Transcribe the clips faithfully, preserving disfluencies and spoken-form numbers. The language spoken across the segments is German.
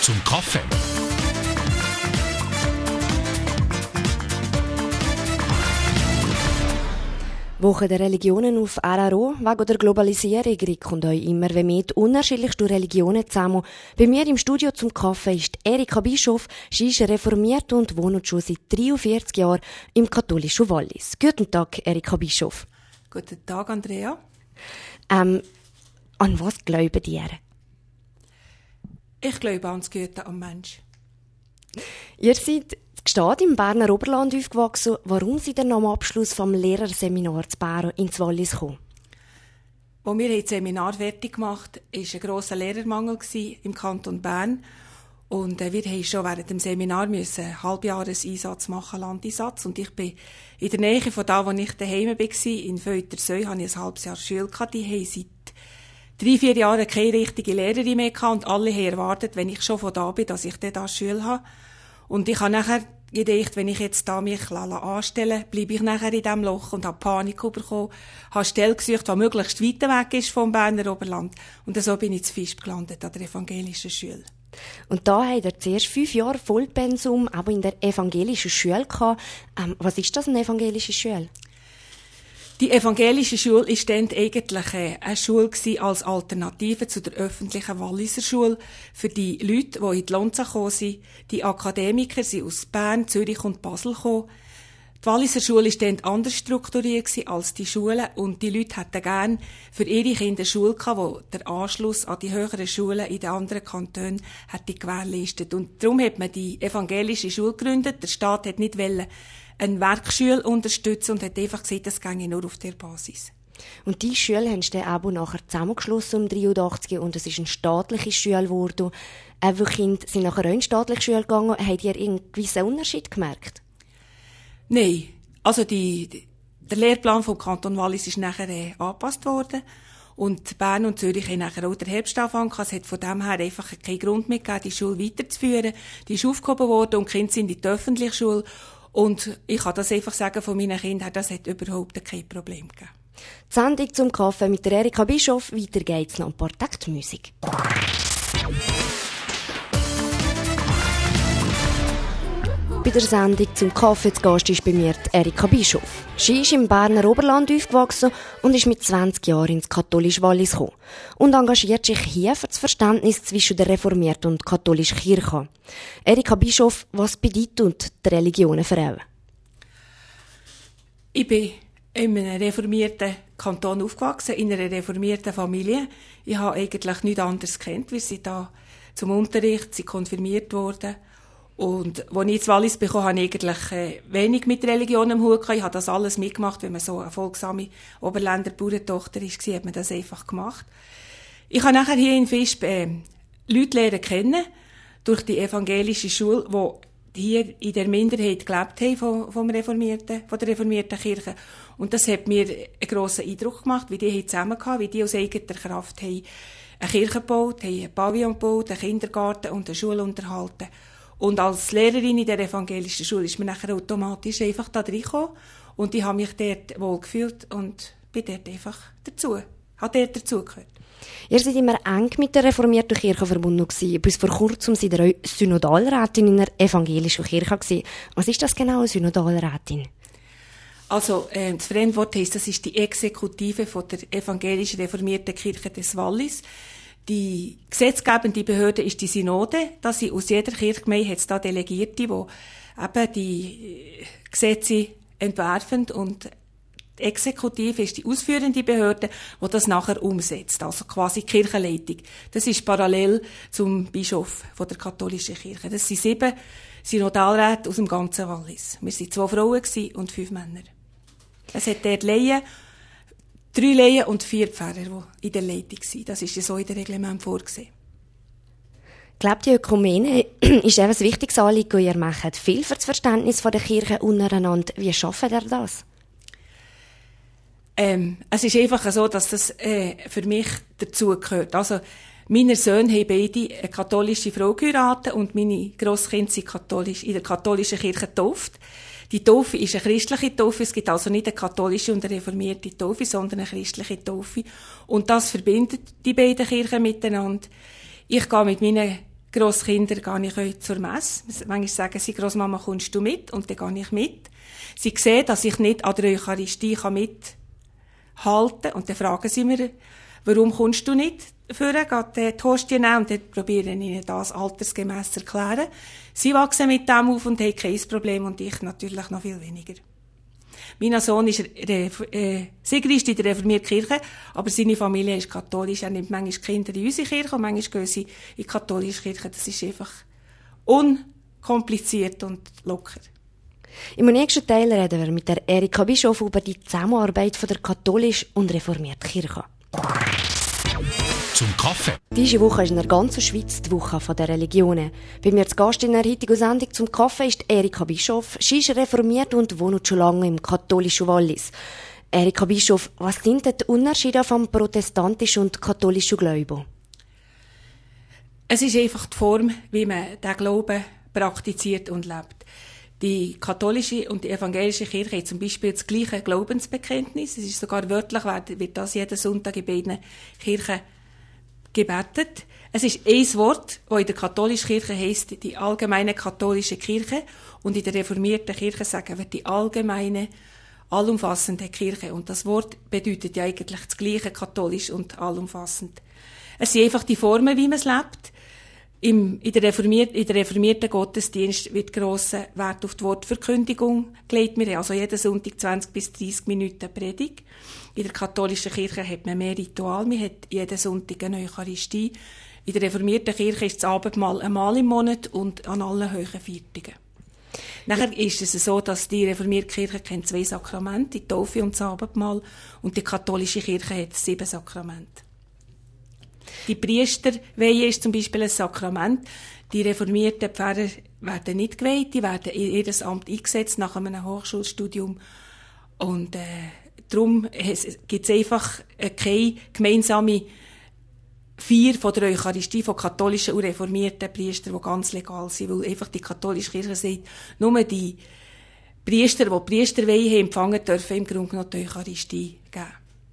zum Kaffee. Woche der Religionen auf R R O. Wegen der Globalisierung rückt euch immer mehr die unterschiedlichsten Religionen zusammen. Bei mir im Studio zum Kaffee ist Erika Bischof. Sie ist reformiert und wohnt schon seit dreiundvierzig Jahren im katholischen Wallis. Guten Tag, Erika Bischof. Guten Tag, Andrea. Ähm, an was glauben ihr? Ich glaube an das Gute am Mensch. Ihr seid Gstaad im Berner Oberland aufgewachsen. Warum seid ihr nach dem Abschluss vom Lehrerseminar zu Bern ins Wallis gekommen? Als wir das Seminar fertig gemacht haben, war ein grosser Lehrermangel im Kanton Bern. Und wir mussten schon während dem Seminar einen Halbjahreseinsatz machen, Landeinsatz. Und ich bin in der Nähe von da, wo ich daheim war, in Feuterseu, hatte ich ein halbes Jahr Schule gehabt. Die haben seit drei, vier Jahren keine richtige Lehrerin mehr gehabt. Und alle haben erwartet, wenn ich schon von da bin, dass ich dann da Schule habe. Und ich habe nachher gedacht, wenn ich jetzt da mich anstelle, bleibe ich nachher in diesem Loch und habe Panik bekommen, habe Stelle gesucht, die möglichst weit weg ist vom Berner Oberland. Und so bin ich zu Visp gelandet, an der evangelischen Schule. Und da habt ihr zuerst fünf Jahre Vollpensum, aber in der evangelischen Schule gehabt. Ähm, was ist das, eine evangelische Schule? Die evangelische Schule war dann eigentlich eine Schule als Alternative zu der öffentlichen Walliser Schule für die Leute, die in die Lonza gekommen sind. Die Akademiker sind aus Bern, Zürich und Basel gekommen. Die Walliser Schule war dann anders strukturiert als die Schulen und die Leute hätten gerne für ihre Kinder eine Schule gehabt, die den Anschluss an die höheren Schulen in den anderen Kantonen hätte gewährleistet. Und darum hat man die evangelische Schule gegründet. Der Staat hat nicht wollen eine Werkschule unterstützen und hat einfach gesagt, das ginge nur auf der Basis. Und diese Schule haben sie dann aber nachher zusammengeschlossen um dreiundachtzig und es ist eine staatliche Schule geworden. Äh, wie Kinder sind nachher auch in staatliche Schule gegangen. Habt ihr einen gewissen Unterschied gemerkt? Nein. Also die, die, der Lehrplan vom Kanton Wallis ist nachher äh, angepasst worden. Und Bern und Zürich haben nachher auch den Herbst angefangen. Es hat von dem her einfach keinen Grund mehr gegeben, die Schule weiterzuführen. Die ist aufgehoben worden und die Kinder sind in die öffentliche Schule. Und ich kann das einfach sagen von meinen Kindern, das hat überhaupt kein Problem gegeben. Die Sendung zum Kaffee mit der Erika Bischof. Weiter geht's noch ein paar Taktmusik. Bei der Sendung zum Kaffee zu Gast ist bei mir die Erika Bischof. Sie ist im Berner Oberland aufgewachsen und ist mit zwanzig Jahren ins katholische Wallis gekommen und engagiert sich hier für das Verständnis zwischen der reformierten und katholischen Kirche. Erika Bischof, was bedeutet die Religion für euch? Ich bin in einem reformierten Kanton aufgewachsen, in einer reformierten Familie. Ich habe eigentlich nichts anderes gekannt. Wir sind da zum Unterricht, sind konfirmiert worden. Und als ich ins Wallis bekam, habe ich eigentlich äh, wenig mit Religion im Hut gehabt. Ich habe das alles mitgemacht. Wenn man so eine folgsame Oberländer Bauerntochter war, hat man das einfach gemacht. Ich habe nachher hier in Visp äh, Leute lernen kennen, durch die evangelische Schule, die hier in der Minderheit gelebt haben vom, vom reformierten, von der reformierten Kirche. Und das hat mir einen grossen Eindruck gemacht, wie die zusammen hatten, wie die aus eigener Kraft haben eine Kirche gebaut, haben einen Pavillon gebaut, einen Kindergarten und eine Schule unterhalten. Und als Lehrerin in der evangelischen Schule ist mir nachher automatisch einfach da reingekommen. Und ich habe mich dort wohl gefühlt und bin dort einfach dazu, habe dort dazugehört. Ihr seid immer eng mit der reformierten Kirche verbunden gewesen. Bis vor kurzem seid ihr auch Synodalrätin in der evangelischen Kirche gewesen. Was ist das genau, eine Synodalrätin? Also, äh, das Fremdwort heisst, das ist die Exekutive von der evangelischen reformierten Kirche des Wallis. Die gesetzgebende Behörde ist die Synode. Das sind aus jeder Kirchgemeinde hat es da Delegierte, die eben die Gesetze entwerfen und die Exekutive ist die ausführende Behörde, die das nachher umsetzt. Also quasi die Kirchenleitung. Das ist parallel zum Bischof von der katholischen Kirche. Das sind sieben Synodalräte aus dem ganzen Wallis. Wir waren zwei Frauen und fünf Männer. Es hat dort Laien, drei Laien und vier Pfarrer, die in der Leitung sind. Das ist ja so in dem Reglement vorgesehen. Glaubt die Ökumene ist eben ein wichtiges Anliegen, ihr macht viel für das Verständnis der Kirche untereinander. Wie schafft ihr das? Ähm, es ist einfach so, dass das äh, für mich dazugehört. Also, meine Söhne haben beide eine katholische Frau geheiratet und meine Grosskinder sind katholisch, in der katholischen Kirche getauft. Die Taufe ist eine christliche Taufe. Es gibt also nicht eine katholische und eine reformierte Taufe, sondern eine christliche Taufe. Und das verbindet die beiden Kirchen miteinander. Ich gehe mit meinen Grosskinder gehe ich heute zur Messe. Manchmal sagen sie, Grossmama, kommst du mit? Und dann gehe ich mit. Sie sehen, dass ich nicht an der Eucharistie mithalten kann. Und dann fragen sie mir, warum kommst du nicht? Führen, geht die Hostie nehmen und dann probiere ich ihnen das altersgemäss zu erklären. Sie wachsen mit dem auf und haben kein Problem und ich natürlich noch viel weniger. Mein Sohn ist äh, Sigrist in der reformierten Kirche, aber seine Familie ist katholisch. Er nimmt manchmal Kinder in unsere Kirche und manchmal gehen sie in die katholische Kirche. Das ist einfach unkompliziert und locker. Im nächsten Teil reden wir mit der Erika Bischof über die Zusammenarbeit von der katholischen und reformierten Kirche. Zum Kaffee. Diese Woche ist in der ganzen Schweiz die Woche der Religionen. Bei mir zu Gast in der heutigen Sendung zum Kaffee ist Erika Bischof. Sie ist reformiert und wohnt schon lange im katholischen Wallis. Erika Bischof, was sind denn die Unterschiede vom protestantischen und katholischen Glauben? Es ist einfach die Form, wie man den Glauben praktiziert und lebt. Die katholische und die evangelische Kirche haben zum Beispiel das gleiche Glaubensbekenntnis. Es ist sogar wörtlich, wird das jeden Sonntag in beiden Kirchen gebetet. Es ist ein Wort, das in der katholischen Kirche heisst, die allgemeine katholische Kirche, und in der reformierten Kirche sagen wir die allgemeine, allumfassende Kirche. Und das Wort bedeutet ja eigentlich das gleiche, katholisch und allumfassend. Es sind einfach die Formen, wie man es lebt. Im, in, der reformiert, in der reformierten Gottesdienst wird grosser Wert auf die Wortverkündigung gelegt. Wir haben also jeden Sonntag zwanzig bis dreissig Minuten Predigt. In der katholischen Kirche hat man mehr Ritual. Man hat jeden Sonntag eine Eucharistie. In der reformierten Kirche ist das Abendmahl einmal im Monat und an allen hohen Feiertagen. Nachher ist es so, dass die reformierte Kirche kennt zwei Sakramente, die Taufe und das Abendmahl, und die katholische Kirche hat sieben Sakramente. Die Priesterweihe ist zum Beispiel ein Sakrament. Die reformierten Pfarrer werden nicht geweiht, die werden in jedes Amt eingesetzt nach einem Hochschulstudium. Und äh, darum gibt es einfach äh, keine gemeinsame Feier von der Eucharistie von katholischen und reformierten Priestern, die ganz legal sind, weil einfach die katholische Kirche sagt, nur die Priester, die die Priesterweihe haben empfangen, dürfen im Grunde noch die Eucharistie geben.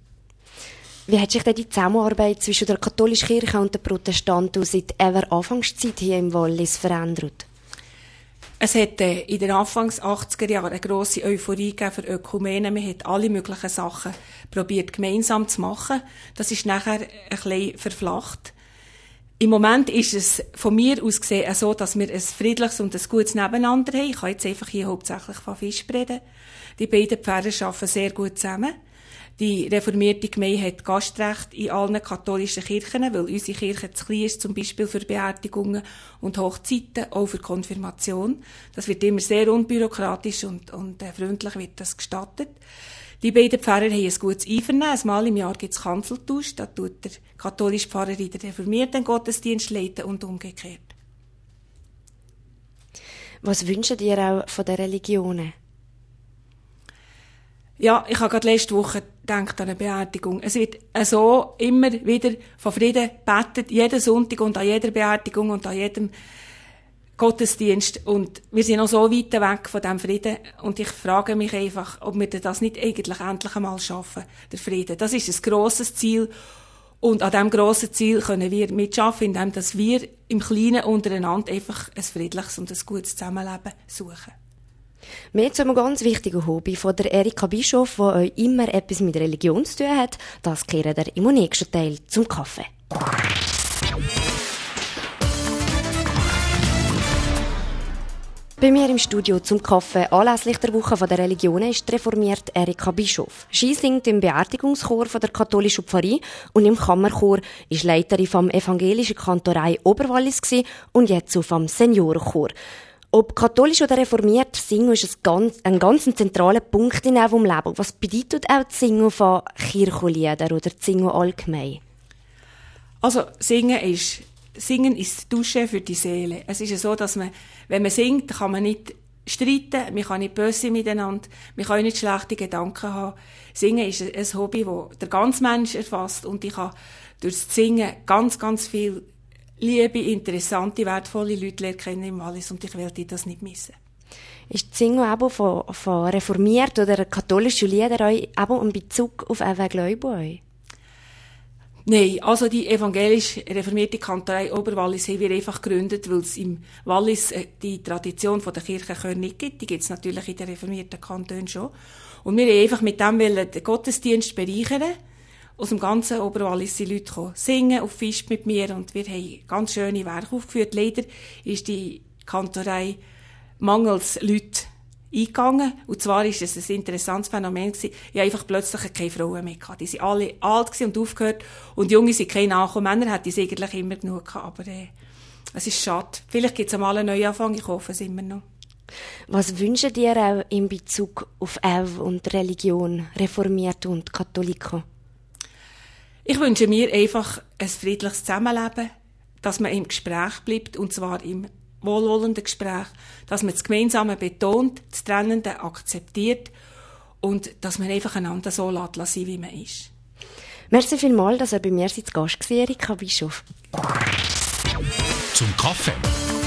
Wie hat sich denn die Zusammenarbeit zwischen der katholischen Kirche und den Protestanten seit der Anfangszeit hier im Wallis verändert? Es hat äh, in den Anfangs achtziger Jahren eine grosse Euphorie gegeben für Ökumene. Man hat alle möglichen Sachen probiert gemeinsam zu machen. Das ist nachher ein bisschen verflacht. Im Moment ist es von mir aus gesehen so, dass wir ein friedliches und ein gutes Nebeneinander haben. Ich kann jetzt einfach hier hauptsächlich von Fisch reden. Die beiden Pfarrer arbeiten sehr gut zusammen. Die reformierte Gemeinde hat Gastrecht in allen katholischen Kirchen, weil unsere Kirche zu klein ist, zum Beispiel für Beerdigungen und Hochzeiten, auch für Konfirmation. Das wird immer sehr unbürokratisch und, und äh, freundlich wird das gestattet. Die beiden Pfarrer haben ein gutes Einvernehmen. Einmal im Jahr gibt es Kanzeltausch. Da tut der katholische Pfarrer in der reformierten Gottesdienst leiten und umgekehrt. Was wünschen dir auch von den Religionen? Ja, ich habe gerade letzte Woche gedacht an eine Beerdigung. Es wird so immer wieder von Frieden gebetet, jeden Sonntag und an jeder Beerdigung und an jedem Gottesdienst. Und wir sind noch so weit weg von diesem Frieden. Und ich frage mich einfach, ob wir das nicht eigentlich endlich einmal schaffen, der Frieden. Das ist ein grosses Ziel. Und an diesem grossen Ziel können wir mitschaffen, indem wir im Kleinen untereinander einfach ein friedliches und ein gutes Zusammenleben suchen. Mehr zu einem ganz wichtigen Hobby von der Erika Bischof, die euch immer etwas mit Religion zu tun hat, das kehren wir im nächsten Teil zum Kaffee. Bei mir im Studio zum Kaffee anlässlich der Woche der Religionen ist die reformierte Erika Bischof. Sie singt im Beerdigungschor von der katholischen Pfarrei und im Kammerchor, ist Leiterin vom evangelischen Kantorei Oberwallis und jetzt so vom Seniorenchor. Ob katholisch oder reformiert, Singen ist ein ganz, ein ganz zentraler Punkt in eurem Leben. Was bedeutet auch das Singen von Kirchenliedern oder das Singen allgemein? Also, Singen ist, Singen ist die Dusche für die Seele. Es ist ja so, dass man, wenn man singt, kann man nicht streiten, man kann nicht böse miteinander, man kann nicht schlechte Gedanken haben. Singen ist ein Hobby, das der ganze Mensch erfasst, und ich habe durch das Singen ganz, ganz viel liebe, interessante, wertvolle Leute lernen kennen im Wallis, und ich will das nicht missen. Ist das Singen eben von, von reformiert oder katholischen Liedern auch in Bezug auf euren Glauben? Nein, also die evangelisch reformierte Kantorei Oberwallis haben wir einfach gegründet, weil es im Wallis die Tradition der Kirchenchöre nicht gibt. Die gibt es natürlich in den reformierten Kantonen schon. Und wir wollten einfach mit dem den Gottesdienst bereichern. Aus dem ganzen Oberwallis sind Leute gekommen, singen auf Fisch mit mir und wir haben ganz schöne Werke aufgeführt. Leider ist die Kantorei mangels Leute eingegangen. Und zwar ist es ein interessantes Phänomen gewesen. Ich hatte einfach plötzlich keine Frauen mehr gehabt. Die waren alle alt und aufgehört. Und die Jungen sind keine nachgekommen. Männer hatten es eigentlich immer genug gehabt. Aber, äh, es ist schade. Vielleicht gibt es einmal einen Neuanfang. Ich hoffe es immer noch. Was wünschen dir auch in Bezug auf Ehe und Religion, Reformierte und Katholiken? Ich wünsche mir einfach ein friedliches Zusammenleben, dass man im Gespräch bleibt, und zwar im wohlwollenden Gespräch, dass man das Gemeinsame betont, das Trennende akzeptiert und dass man einfach einander so lässt, sein, wie man ist. Merci vielmals, dass ihr bei mir zu Gast war, Erika Bischof. Zum Kaffee.